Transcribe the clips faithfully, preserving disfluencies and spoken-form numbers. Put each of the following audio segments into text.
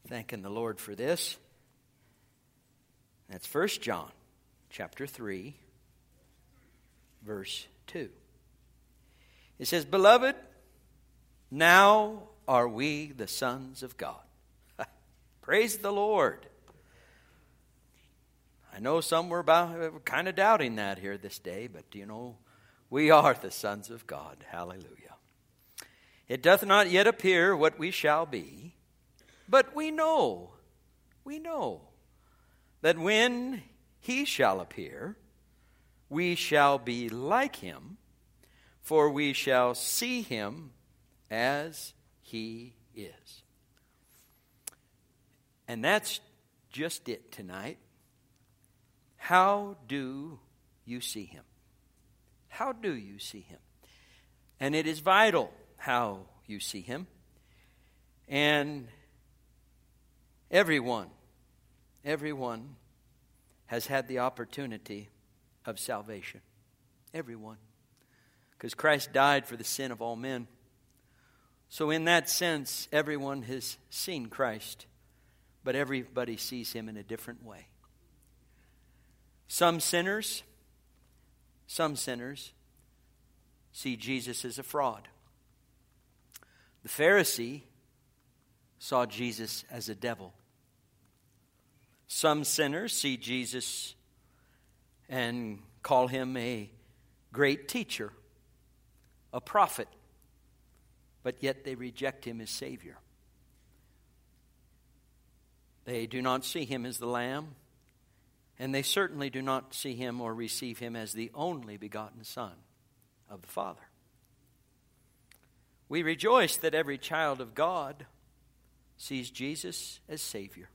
Thanking the Lord for this. That's First John chapter three, verse two. It says, "Beloved, now are we the sons of God." Praise the Lord. I know some were about, kind of doubting that here this day, but you know, we are the sons of God. Hallelujah. It doth not yet appear what we shall be, but we know, we know that when he shall appear, we shall be like him, for we shall see him as he is. And that's just it tonight. How do you see him? How do you see him? And it is vital how you see him. And everyone, everyone has had the opportunity of salvation. Everyone. Because Christ died for the sin of all men. So in that sense, everyone has seen Christ. But everybody sees him in a different way. Some sinners, some sinners see Jesus as a fraud. The Pharisee saw Jesus as a devil. Some sinners see Jesus and call him a great teacher, a prophet, but yet they reject him as Savior. They do not see him as the Lamb, and they certainly do not see him or receive him as the only begotten Son of the Father. We rejoice that every child of God sees Jesus as Savior.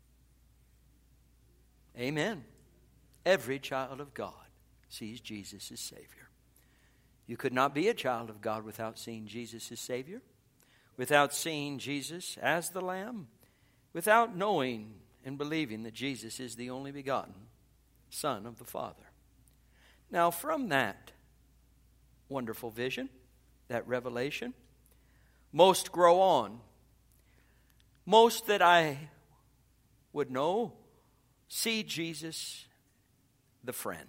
Amen. Every child of God sees Jesus as Savior. You could not be a child of God without seeing Jesus as Savior, without seeing Jesus as the Lamb, without knowing and believing that Jesus is the only begotten Son of the Father. Now, from that wonderful vision, that revelation, most grow on. Most that I would know see Jesus the friend.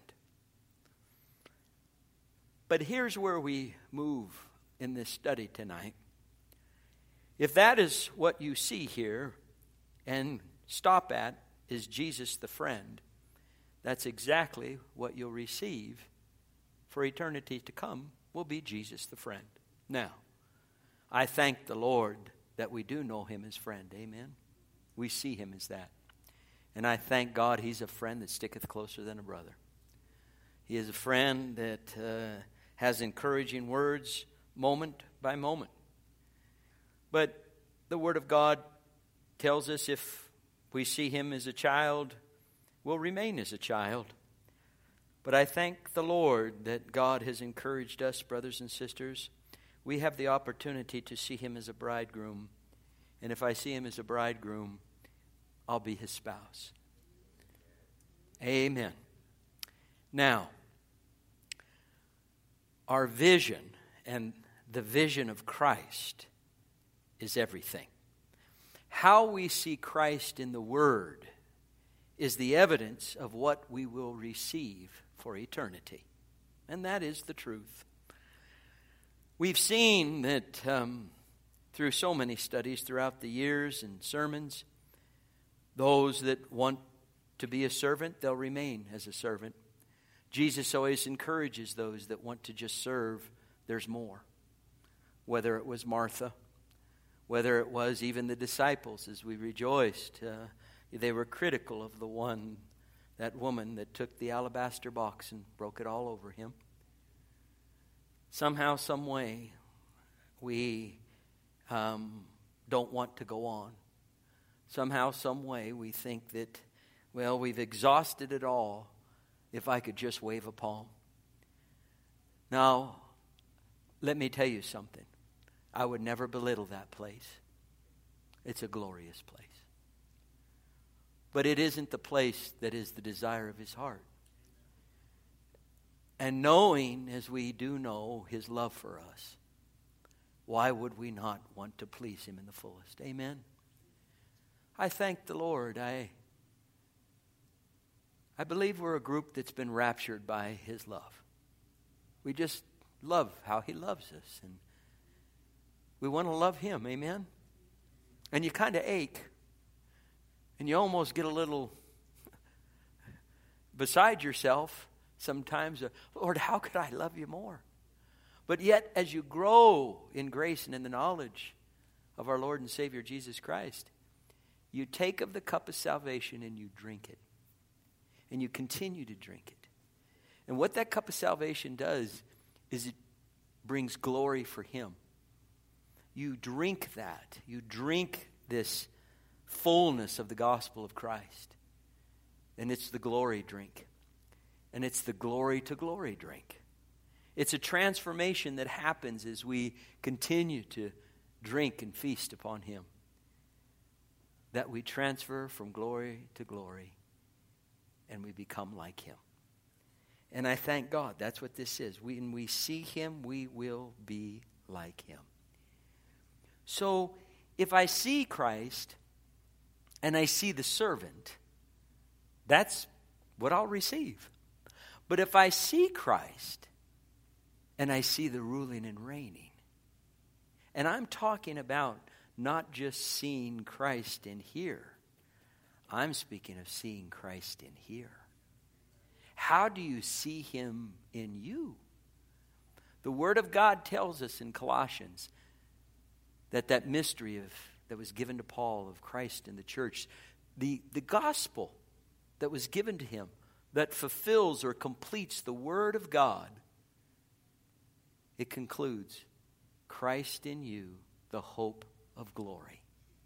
But here's where we move in this study tonight. If that is what you see here and stop at is Jesus the friend, that's exactly what you'll receive for eternity to come, will be Jesus the friend. Now, I thank the Lord that we do know him as friend. Amen. We see him as that. And I thank God he's a friend that sticketh closer than a brother. He is a friend that uh, has encouraging words moment by moment. But the Word of God tells us if we see him as a child, we'll remain as a child. But I thank the Lord that God has encouraged us, brothers and sisters. We have the opportunity to see him as a bridegroom. And if I see him as a bridegroom, I'll be his spouse. Amen. Now, our vision and the vision of Christ is everything. How we see Christ in the Word is the evidence of what we will receive for eternity. And that is the truth. We've seen that um, through so many studies throughout the years and sermons, those that want to be a servant, they'll remain as a servant. Jesus always encourages those that want to just serve, there's more. Whether it was Martha, whether it was even the disciples, as we rejoiced, uh, they were critical of the one, that woman that took the alabaster box and broke it all over him. Somehow, some way, we um, don't want to go on. Somehow, some way, we think that, well, we've exhausted it all. If I could just wave a palm. Now, let me tell you something. I would never belittle that place. It's a glorious place. But it isn't the place that is the desire of his heart. And knowing, as we do know, his love for us, why would we not want to please him in the fullest? Amen? I thank the Lord. I, I believe we're a group that's been raptured by His love. We just love how He loves us. And we want to love Him. Amen? And you kind of ache. And you almost get a little beside yourself sometimes. Lord, how could I love you more? But yet, as you grow in grace and in the knowledge of our Lord and Savior Jesus Christ, you take of the cup of salvation and you drink it. And you continue to drink it. And what that cup of salvation does is it brings glory for Him. You drink that. You drink this fullness of the gospel of Christ. And it's the glory drink. And it's the glory to glory drink. It's a transformation that happens as we continue to drink and feast upon Him. That we transfer from glory to glory and we become like Him. And I thank God that's what this is. When we see Him, we will be like Him. So if I see Christ and I see the servant, that's what I'll receive. But if I see Christ and I see the ruling and reigning, and I'm talking about not just seeing Christ in here, I'm speaking of seeing Christ in here. How do you see Him in you? The Word of God tells us in Colossians that that mystery of that was given to Paul of Christ in the church, the, the gospel that was given to him that fulfills or completes the Word of God, it concludes, Christ in you, the hope of glory.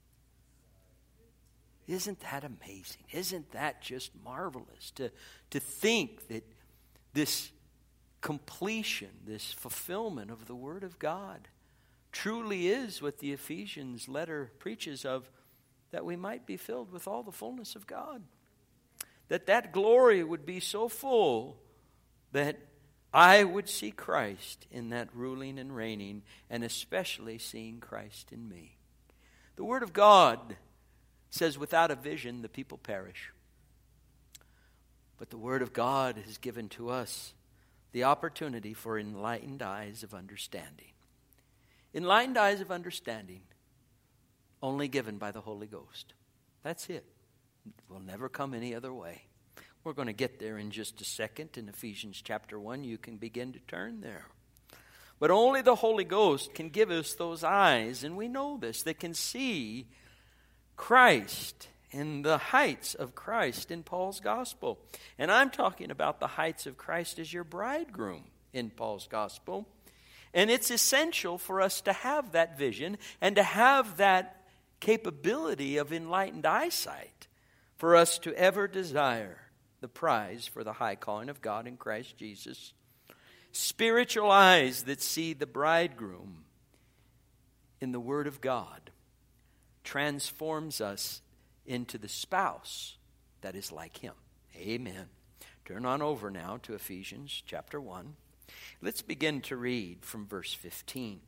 Isn't that amazing? Isn't that just marvelous to, to think that this completion, this fulfillment of the Word of God truly is what the Ephesians letter preaches of, that we might be filled with all the fullness of God. That that glory would be so full that I would see Christ in that ruling and reigning, and especially seeing Christ in me. The Word of God says, without a vision, the people perish. But the Word of God has given to us the opportunity for enlightened eyes of understanding. Enlightened eyes of understanding, only given by the Holy Ghost. That's it. It will never come any other way. We're going to get there in just a second. In Ephesians chapter one, you can begin to turn there. But only the Holy Ghost can give us those eyes, and we know this, that can see Christ in the heights of Christ in Paul's gospel. And I'm talking about the heights of Christ as your bridegroom in Paul's gospel. And it's essential for us to have that vision and to have that capability of enlightened eyesight for us to ever desire the prize for the high calling of God in Christ Jesus. Spiritual eyes that see the bridegroom in the Word of God transforms us into the spouse that is like Him. Amen. Turn on over now to Ephesians chapter one. Let's begin to read from verse fifteen.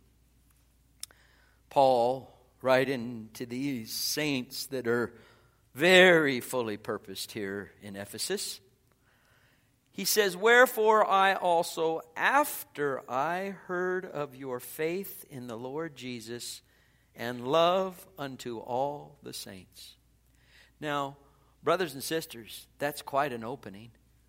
Paul, writing to these saints that are very fully purposed here in Ephesus, he says, "Wherefore I also, after I heard of your faith in the Lord Jesus and love unto all the saints." Now, brothers and sisters, that's quite an opening.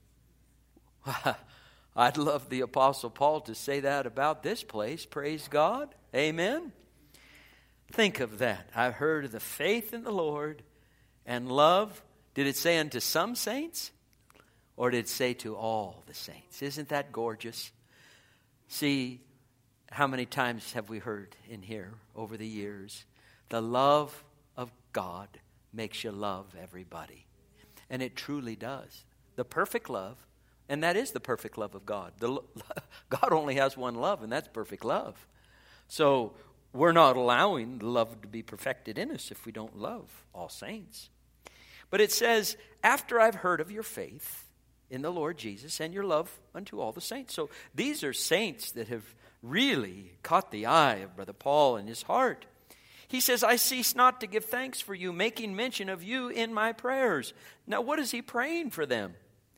I'd love the Apostle Paul to say that about this place. Praise God. Amen. Think of that. I've heard of the faith in the Lord and love. Did it say unto some saints? Or did it say to all the saints? Isn't that gorgeous? See, how many times have we heard in here over the years? The love of God makes you love everybody. And it truly does. The perfect love. And that is the perfect love of God. The, God only has one love, and that's perfect love. So we're not allowing the love to be perfected in us if we don't love all saints. But it says, after I've heard of your faith in the Lord Jesus and your love unto all the saints. So these are saints that have really caught the eye of Brother Paul in his heart. He says, I cease not to give thanks for you, making mention of you in my prayers. Now, what is he praying for them?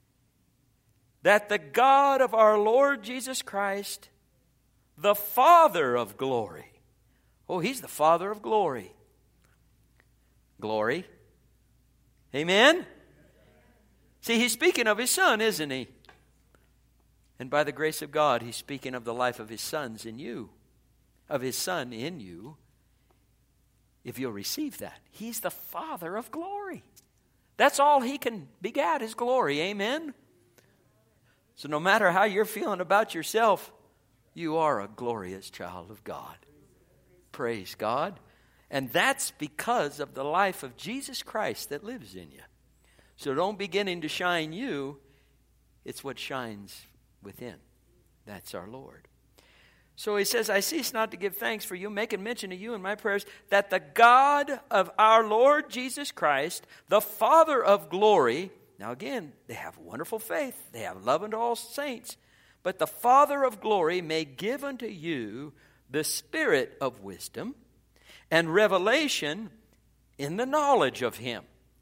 That the God of our Lord Jesus Christ, the Father of glory. Oh, he's the Father of glory. Glory. Amen? See, he's speaking of his Son, isn't he? And by the grace of God, he's speaking of the life of his sons in you. Of his Son in you. If you'll receive that. He's the Father of glory. That's all he can begat is glory. Amen? So no matter how you're feeling about yourself, you are a glorious child of God. Praise God. And that's because of the life of Jesus Christ that lives in you. So don't beginning to shine you. It's what shines within. That's our Lord. So he says, I cease not to give thanks for you, making mention of you in my prayers, that the God of our Lord Jesus Christ, the Father of glory. Now again, they have wonderful faith. They have love unto all saints. But the Father of glory may give unto you the spirit of wisdom and revelation in the knowledge of him.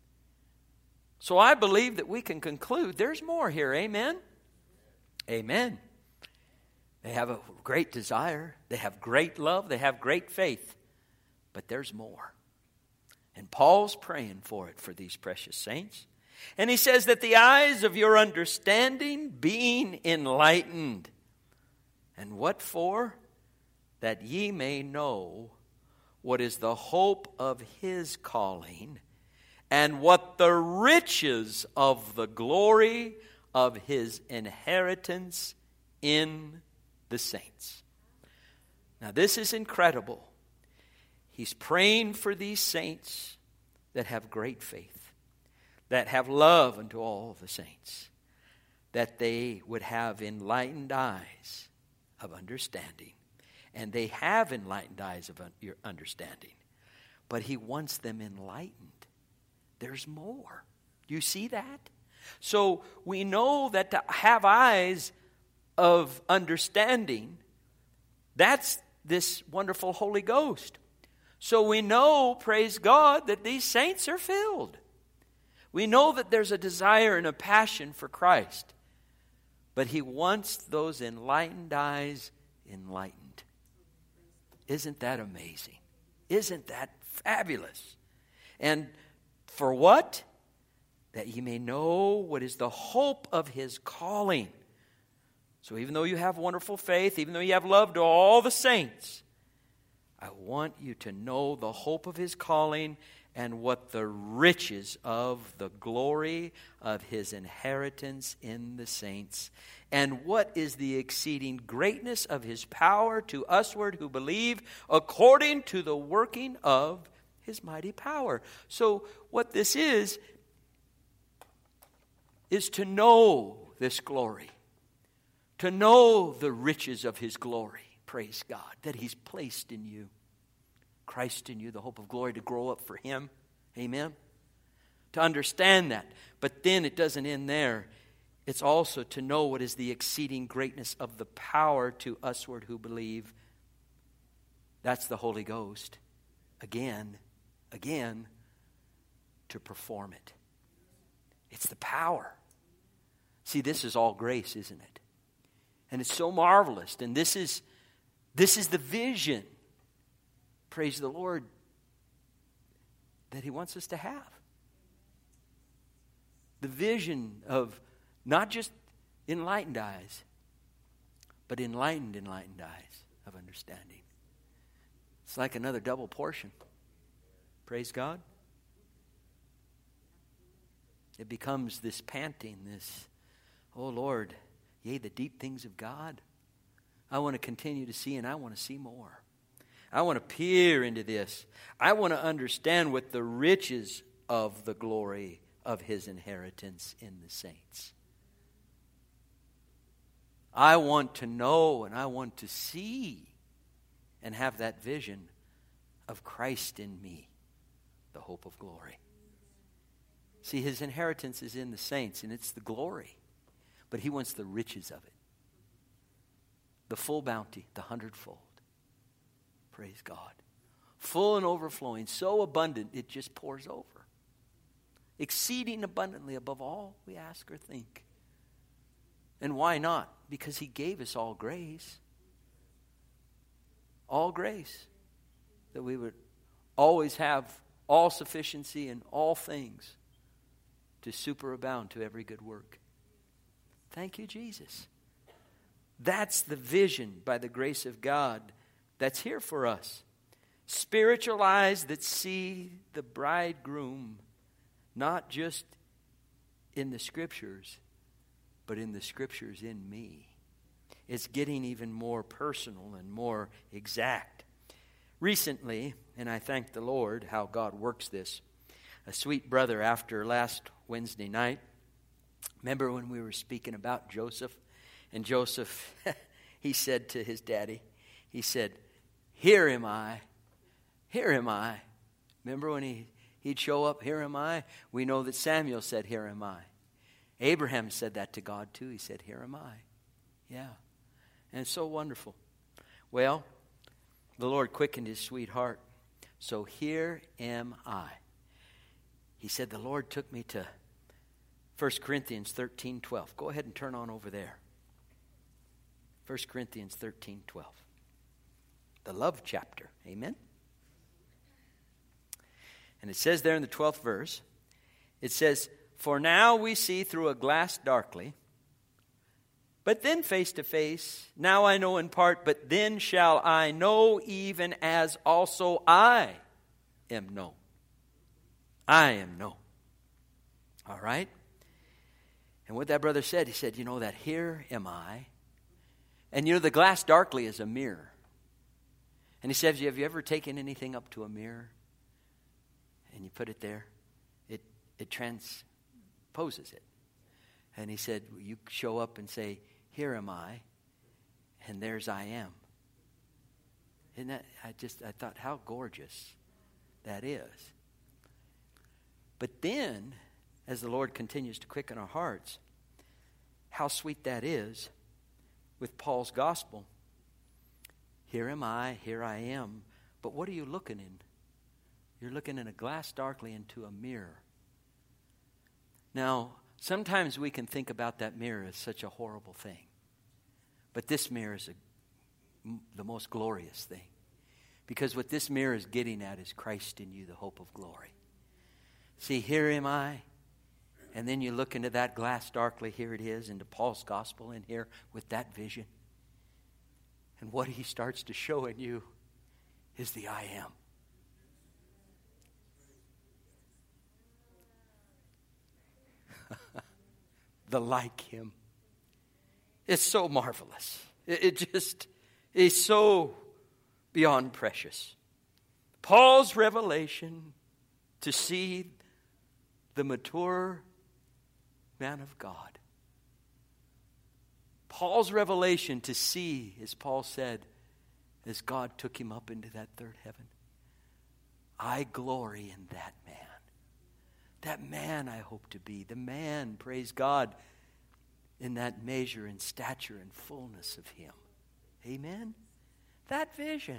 So I believe that we can conclude there's more here. Amen? Amen. They have a great desire. They have great love. They have great faith. But there's more. And Paul's praying for it for these precious saints. And he says that the eyes of your understanding being enlightened. And what for? That ye may know what is the hope of his calling, and what the riches of the glory of his inheritance in the saints. Now this is incredible. He's praying for these saints that have great faith, that have love unto all the saints, that they would have enlightened eyes of understanding. And they have enlightened eyes of your understanding. But he wants them enlightened. There's more. Do you see that? So we know that to have eyes of understanding, that's this wonderful Holy Ghost. So we know, praise God, that these saints are filled. We know that there's a desire and a passion for Christ. But he wants those enlightened eyes enlightened. Isn't that amazing? Isn't that fabulous? And for what? That ye may know what is the hope of his calling. So even though you have wonderful faith, even though you have love to all the saints, I want you to know the hope of his calling and what the riches of the glory of his inheritance in the saints, and what is the exceeding greatness of his power to usward who believe, according to the working of his mighty power. So what this is, is to know this glory, to know the riches of his glory. Praise God, that he's placed in you. Christ in you, the hope of glory, to grow up for him. Amen? To understand that. But then it doesn't end there. It's also to know what is the exceeding greatness of the power to usward who believe. That's the Holy Ghost. Again, again, to perform it. It's the power. See, this is all grace, isn't it? And it's so marvelous. And this is, this is the vision, praise the Lord, that he wants us to have. The vision of not just enlightened eyes, but enlightened, enlightened eyes of understanding. It's like another double portion. Praise God. It becomes this panting, this, oh Lord, yea, the deep things of God. I want to continue to see, and I want to see more. I want to peer into this. I want to understand what the riches of the glory of his inheritance in the saints. I want to know and I want to see and have that vision of Christ in me, the hope of glory. See, his inheritance is in the saints, and it's the glory. But he wants the riches of it. The full bounty, the hundredfold. Praise God. full and overflowing, so abundant it just pours over. Exceeding abundantly above all we ask or think. And why not? Because he gave us all grace. All grace. That we would always have all sufficiency in all things to superabound to every good work. Thank you, Jesus. That's the vision by the grace of God that's here for us. Spiritual eyes that see the bridegroom not just in the Scriptures, but in the Scriptures in me. It's getting even more personal and more exact. Recently, and I thank the Lord how God works this, a sweet brother after last Wednesday night, remember when we were speaking about Joseph? And Joseph, he said to his daddy, he said, "Here am I, here am I." Remember when he, he'd show up, "Here am I"? We know that Samuel said, "Here am I." Abraham said that to God too. He said, "Here am I." Yeah. And it's so wonderful. Well, the Lord quickened his sweet heart. So here am I. He said, the Lord took me to First Corinthians thirteen twelve. Go ahead and turn on over there. First Corinthians thirteen twelve. The love chapter. Amen? And it says there in the twelfth verse, it says, "For now we see through a glass darkly, but then face to face. Now I know in part, but then shall I know even as also I am known." I am known. All right? And what that brother said, he said, you know, that here am I. And you know, the glass darkly is a mirror. And he says, have you ever taken anything up to a mirror and you put it there? It it transposes it. And he said, you show up and say, "Here am I," and there's I am. Isn't that, I just, I thought how gorgeous that is. But then, as the Lord continues to quicken our hearts, how sweet that is with Paul's gospel. Here am I, here I am. But what are you looking in? You're looking in a glass darkly into a mirror. Now, sometimes we can think about that mirror as such a horrible thing. But this mirror is a, the most glorious thing. Because what this mirror is getting at is Christ in you, the hope of glory. See, here am I. And then you look into that glass darkly, here it is, into Paul's gospel in here with that vision. And what he starts to show in you is the I am. The like him. It's so marvelous. It, it just is so beyond precious. Paul's revelation to see the mature man of God. Paul's revelation to see, as Paul said, as God took him up into that third heaven. I glory in that man. That man I hope to be. The man, praise God, in that measure and stature and fullness of him. Amen? That vision.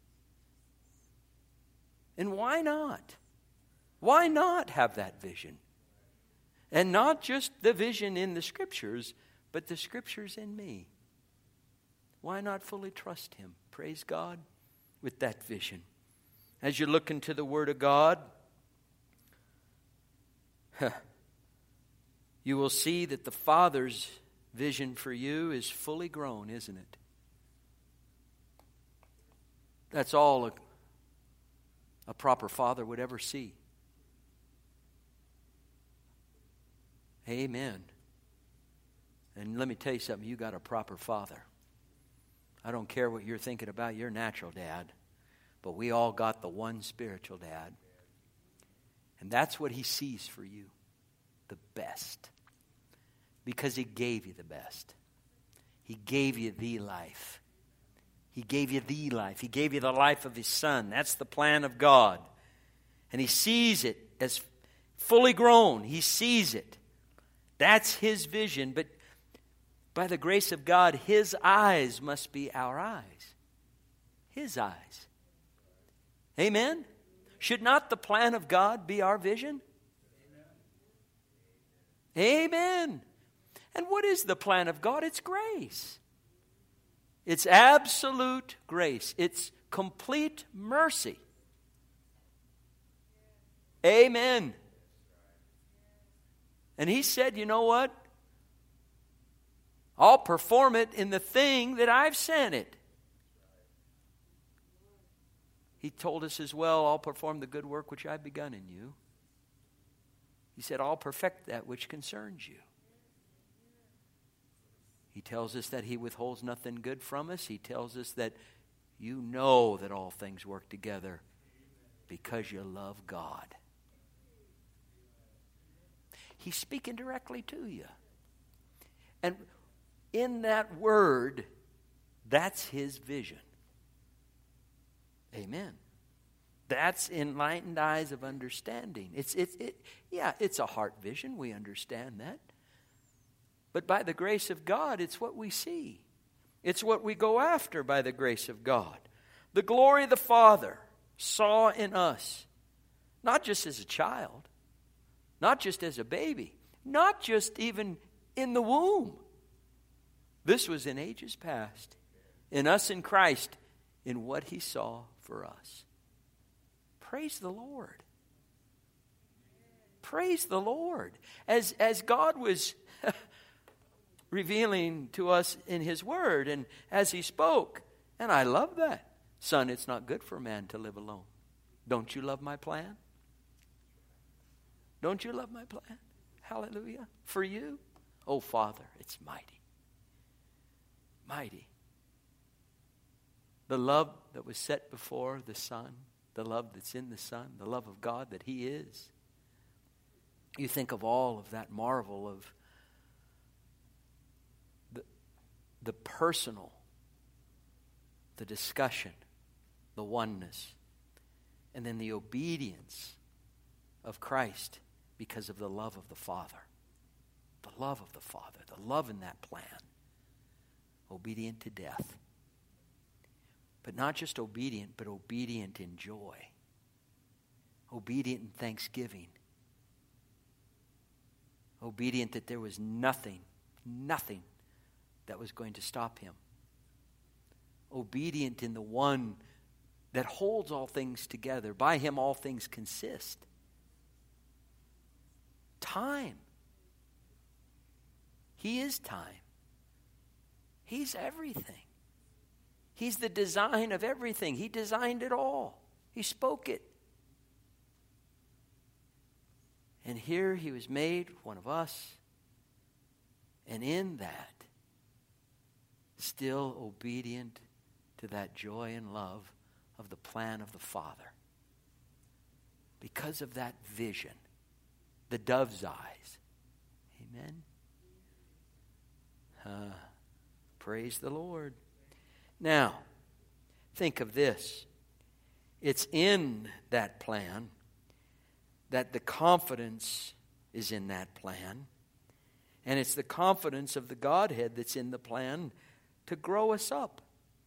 And why not? Why not have that vision? And not just the vision in the Scriptures, but the Scriptures in me. Why not fully trust him? Praise God with that vision. As you look into the Word of God, you will see that the Father's vision for you is fully grown, isn't it? That's all a, a proper father would ever see. Amen. And let me tell you something, you got a proper father. I don't care what you're thinking about your natural dad, but we all got the one spiritual dad. And that's what he sees for you, the best. Because he gave you the best. He gave you the life. He gave you the life. He gave you the life of his Son. That's the plan of God. And he sees it as fully grown. He sees it. That's his vision. But by the grace of God, his eyes must be our eyes. His eyes. Amen? Should not the plan of God be our vision? Amen. Amen. And what is the plan of God? It's grace. It's absolute grace. It's complete mercy. Amen. And he said, you know what? I'll perform it in the thing that I've sent it. He told us as well, I'll perform the good work which I've begun in you. He said, I'll perfect that which concerns you. He tells us that he withholds nothing good from us. He tells us that you know that all things work together because you love God. He's speaking directly to you. And in that word, that's his vision. Amen. That's enlightened eyes of understanding. It's, it's, it, yeah, it's a heart vision. We understand that. But by the grace of God, it's what we see. It's what we go after by the grace of God. The glory the Father saw in us, not just as a child, not just as a baby, not just even in the womb. This was in ages past, in us in Christ, in what he saw for us. Praise the Lord. Praise the Lord. As, as God was revealing to us in his word and as he spoke, and I love that. Son, it's not good for man to live alone. Don't you love my plan? Don't you love my plan? Hallelujah. For you? Oh, Father, it's mighty. Mighty. The love that was set before the Son, the love that's in the Son, the love of God that he is. You think of all of that marvel of the, the personal, the discussion, the oneness, and then the obedience of Christ because of the love of the Father. The love of the Father, the love in that plan. Obedient to death. But not just obedient, but obedient in joy. Obedient in thanksgiving. Obedient that there was nothing, nothing that was going to stop him. Obedient in the one that holds all things together. By him all things consist. Time. He is time. He's everything. He's the design of everything. He designed it all. He spoke it. And here he was made one of us. And in that, still obedient to that joy and love of the plan of the Father. Because of that vision, the dove's eyes. Amen. Uh, praise the Lord. Now, think of this. It's in that plan that the confidence is in that plan. And it's the confidence of the Godhead that's in the plan to grow us up.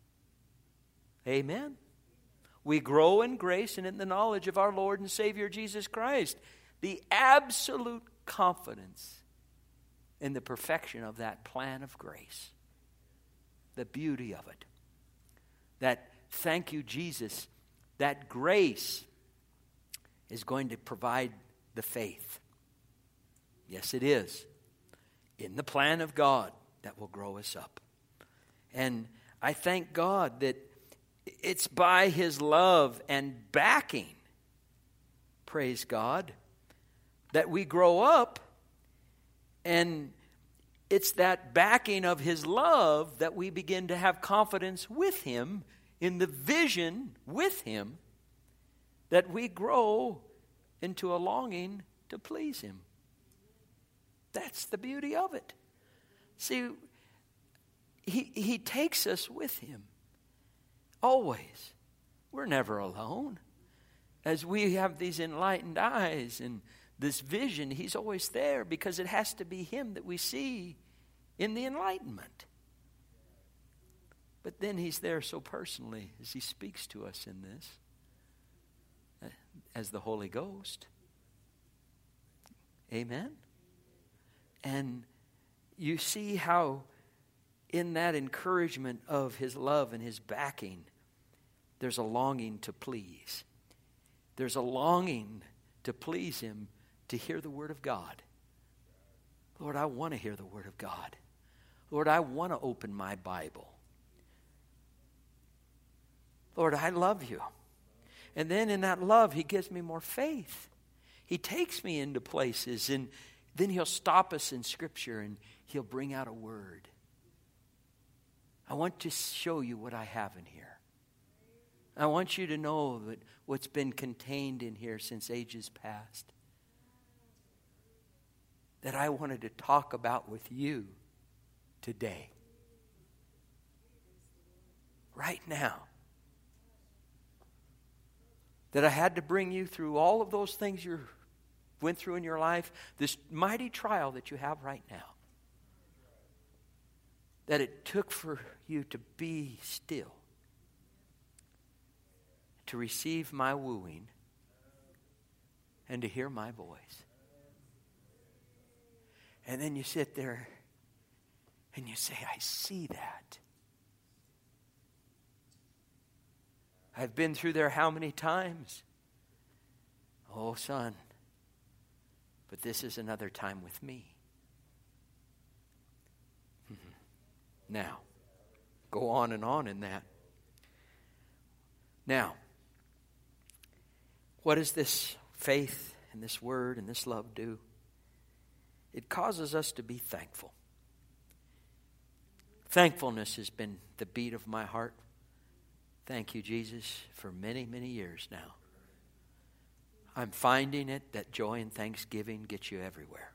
Amen. We grow in grace and in the knowledge of our Lord and Savior Jesus Christ. The absolute confidence in the perfection of that plan of grace. The beauty of it. That, thank you, Jesus, that grace is going to provide the faith. Yes, it is. In the plan of God that will grow us up. And I thank God that it's by his love and backing, praise God, that we grow up. And it's that backing of his love that we begin to have confidence with him, in the vision with him, that we grow into a longing to please him. That's the beauty of it. See, he, he takes us with him. Always. We're never alone. As we have these enlightened eyes and this vision, he's always there because it has to be him that we see in the enlightenment. But then he's there so personally as he speaks to us in this. as the Holy Ghost. Amen? And you see how in that encouragement of His love and His backing, there's a longing to please. There's a longing to please Him, to hear the Word of God. Lord, I want to hear the Word of God. Lord, I want to open my Bible. Lord, I love you. And then in that love, He gives me more faith. He takes me into places, and then He'll stop us in Scripture and He'll bring out a word. I want to show you what I have in here. I want you to know that what's been contained in here since ages past, that I wanted to talk about with you today. Right now. That I had to bring you through all of those things you went through in your life, this mighty trial that you have right now. That it took for you to be still, to receive my wooing, and to hear my voice. And then you sit there and you say, I see that. I've been through there how many times? Oh, son, but this is another time with me. Now, go on and on in that. Now, what does this faith and this word and this love do? It causes us to be thankful. Thankfulness has been the beat of my heart. Thank you, Jesus, for many, many years now. I'm finding it that joy and thanksgiving gets you everywhere.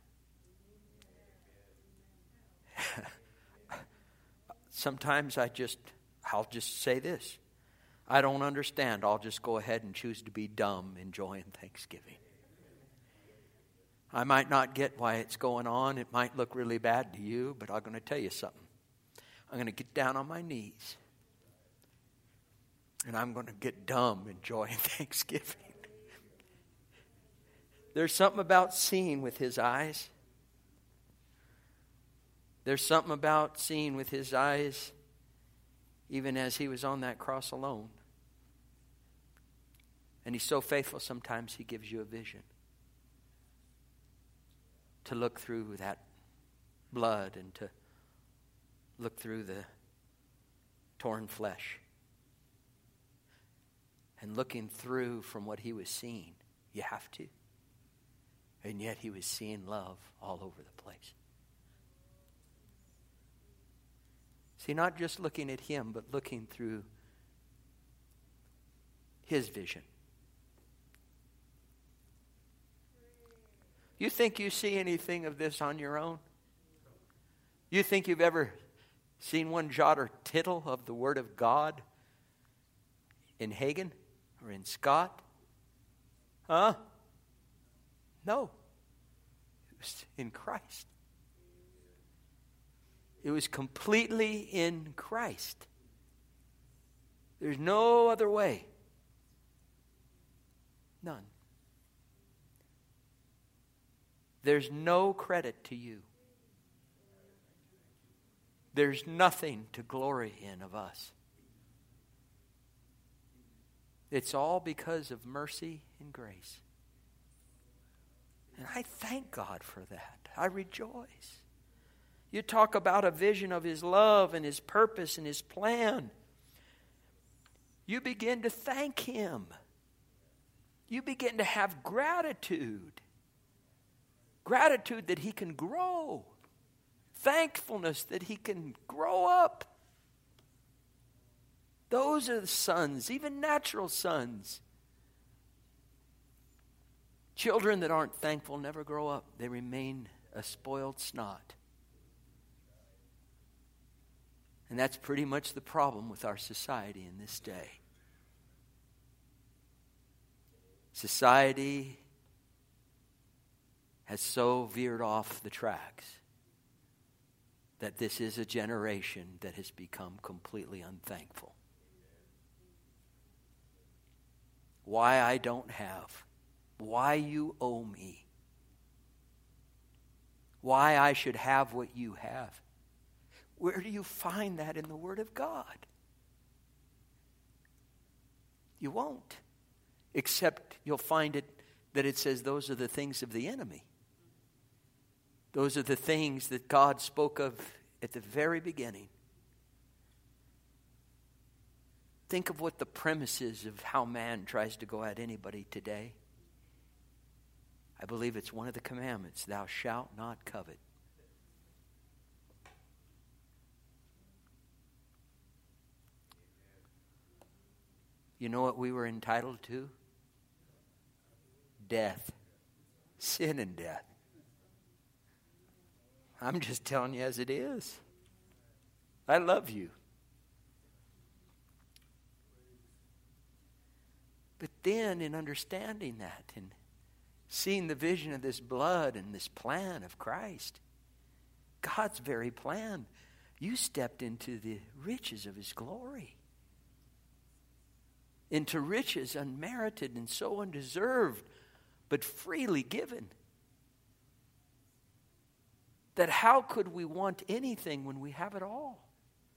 Sometimes I just, I'll just say this. I don't understand. I'll just go ahead and choose to be dumb in joy and thanksgiving. I might not get why it's going on. It might look really bad to you, but I'm going to tell you something. I'm going to get down on my knees. And I'm going to get dumb in joy and thanksgiving. There's something about seeing with His eyes. There's something about seeing with His eyes, even as He was on that cross alone. And He's so faithful, sometimes He gives you a vision to look through that blood and to look through the torn flesh. And looking through from what He was seeing, you have to. And yet He was seeing love all over the place. See, not just looking at Him, but looking through His vision. You think you see anything of this on your own? You think you've ever seen one jot or tittle of the Word of God in Hagin or in Scott? Huh? No. It was in Christ. It was completely in Christ. There's no other way. None. There's no credit to you. There's nothing to glory in of us. It's all because of mercy and grace. And I thank God for that. I rejoice. You talk about a vision of His love and His purpose and His plan. You begin to thank Him. You begin to have gratitude. Gratitude that He can grow. Thankfulness that He can grow up. Those are the sons, even natural sons. Children that aren't thankful never grow up. They remain a spoiled snot. And that's pretty much the problem with our society in this day. Society has so veered off the tracks that this is a generation that has become completely unthankful. why I don't have, why you owe me, why I should have what you have. Where do you find that in the Word of God? You won't. Except you'll find it that it says those are the things of the enemy. Those are the things that God spoke of at the very beginning. Think of what the premise is of how man tries to go at anybody today. I believe it's one of the commandments, thou shalt not covet. You know what we were entitled to? Death. Sin and death. I'm just telling you as it is. I love you. But then in understanding that and seeing the vision of this blood and this plan of Christ, God's very plan, you stepped into the riches of His glory. Into riches unmerited and so undeserved, but freely given. That how could we want anything when we have it all?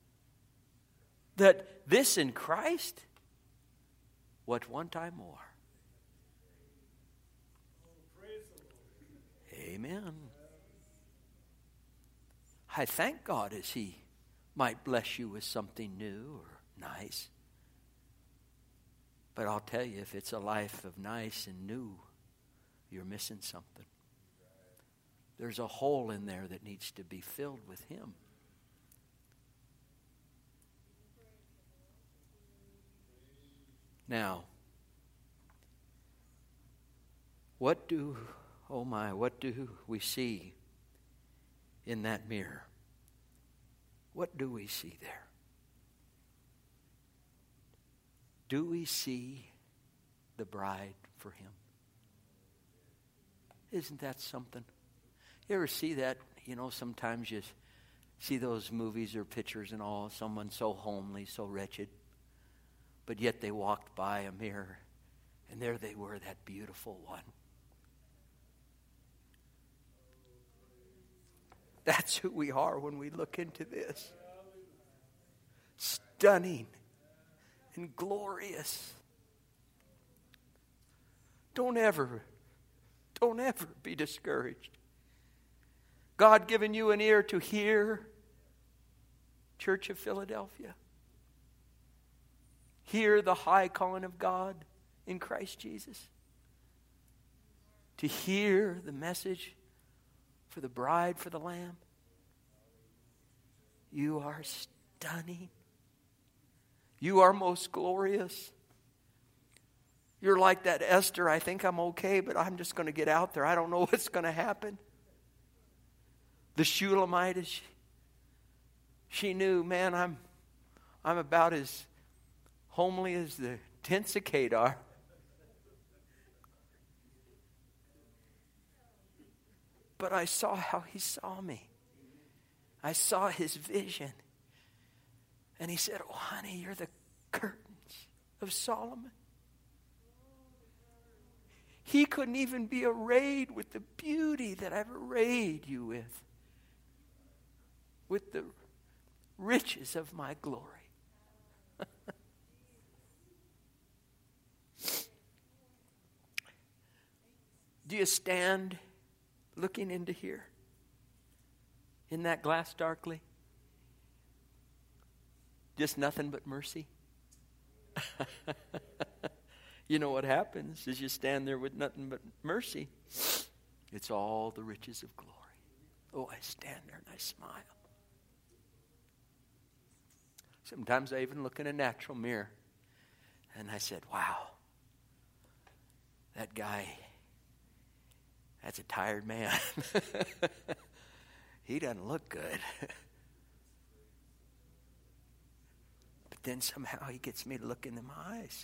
That this in Christ, what want I more? Amen. I thank God as He might bless you with something new or nice. But I'll tell you, if it's a life of nice and new, you're missing something. There's a hole in there that needs to be filled with Him. Now, what do, oh my, what do we see in that mirror? What do we see there? Do we see the bride for Him? Isn't that something? You ever see that? You know, sometimes you see those movies or pictures and all, someone so homely, so wretched, but yet they walked by a mirror, and there they were, that beautiful one. That's who we are when we look into this. Stunning and glorious. Don't ever, don't ever be discouraged. God given you an ear to hear, Church of Philadelphia. Hear the high calling of God in Christ Jesus. To hear the message for the bride, for the Lamb. You are stunning. You are most glorious. You're like that Esther, I think I'm okay, but I'm just going to get out there. I don't know what's going to happen. The Shulamite, she, she knew, man, I'm, I'm about as homely as the tents of Kedar. But I saw how he saw me. I saw his vision. And he said, oh, honey, you're the curtains of Solomon. He couldn't even be arrayed with the beauty that I've arrayed you with. With the riches of my glory. Do you stand looking into here? In that glass darkly? Just nothing but mercy? You know what happens is you stand there with nothing but mercy. It's all the riches of glory. Oh, I stand there and I smile. Sometimes I even look in a natural mirror and I said, wow, that guy, that's a tired man. He doesn't look good. But then somehow he gets me to look into my eyes.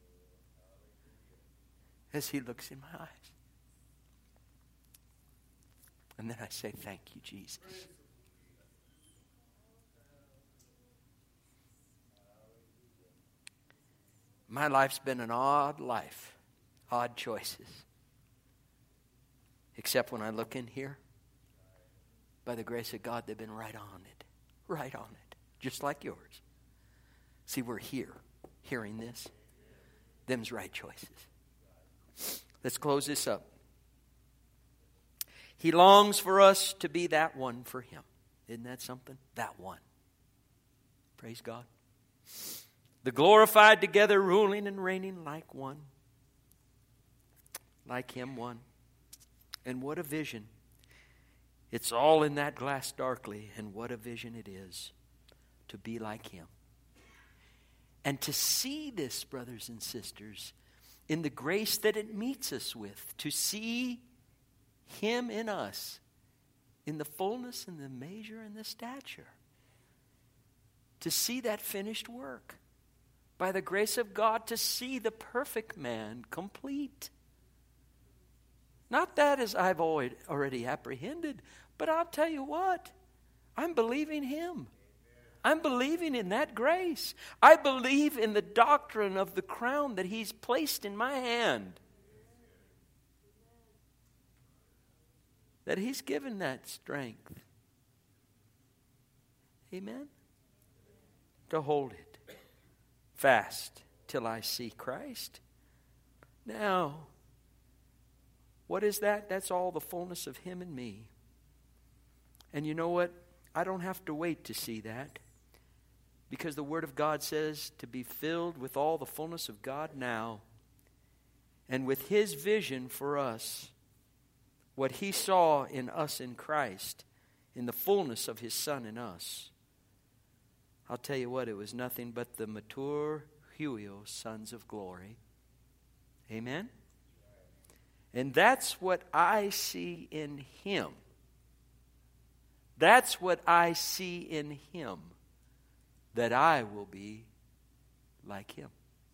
As he looks in my eyes. And then I say, thank you, Jesus. My life's been an odd life, odd choices. Except when I look in here, by the grace of God, they've been right on it. Right on it. Just like yours. See, we're here, hearing this. Them's right choices. Let's close this up. He longs for us to be that one for Him. Isn't that something? That one. Praise God. The glorified together, ruling and reigning like one. Like Him one. And what a vision. It's all in that glass darkly, and what a vision it is to be like Him. And to see this, brothers and sisters, in the grace that it meets us with, to see Him in us, in the fullness and the measure and the stature. To see that finished work. By the grace of God, to see the perfect man complete. Not that as I've already apprehended, but I'll tell you what, I'm believing Him. I'm believing in that grace. I believe in the doctrine of the crown that He's placed in my hand. That He's given that strength. Amen? To hold it fast till I see Christ. Now, what is that? That's all the fullness of Him and me. And you know what? I don't have to wait to see that. Because the Word of God says to be filled with all the fullness of God now. And with His vision for us. What He saw in us in Christ. In the fullness of His Son in us. I'll tell you what, it was nothing but the mature Huio sons of glory. Amen? And that's what I see in Him. That's what I see in Him. That I will be like Him.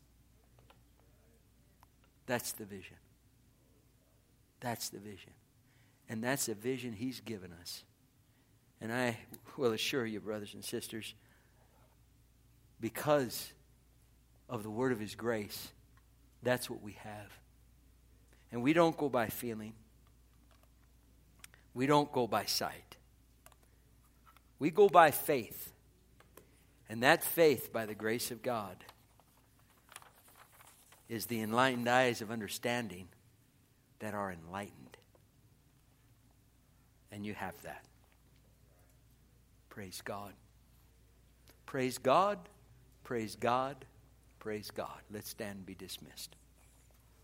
That's the vision. That's the vision. And that's the vision He's given us. And I will assure you, brothers and sisters, because of the word of His grace, that's what we have. And we don't go by feeling. We don't go by sight. We go by faith. And that faith, by the grace of God, is the enlightened eyes of understanding that are enlightened. And you have that. Praise God. Praise God. Praise God. Praise God. Let's stand and be dismissed.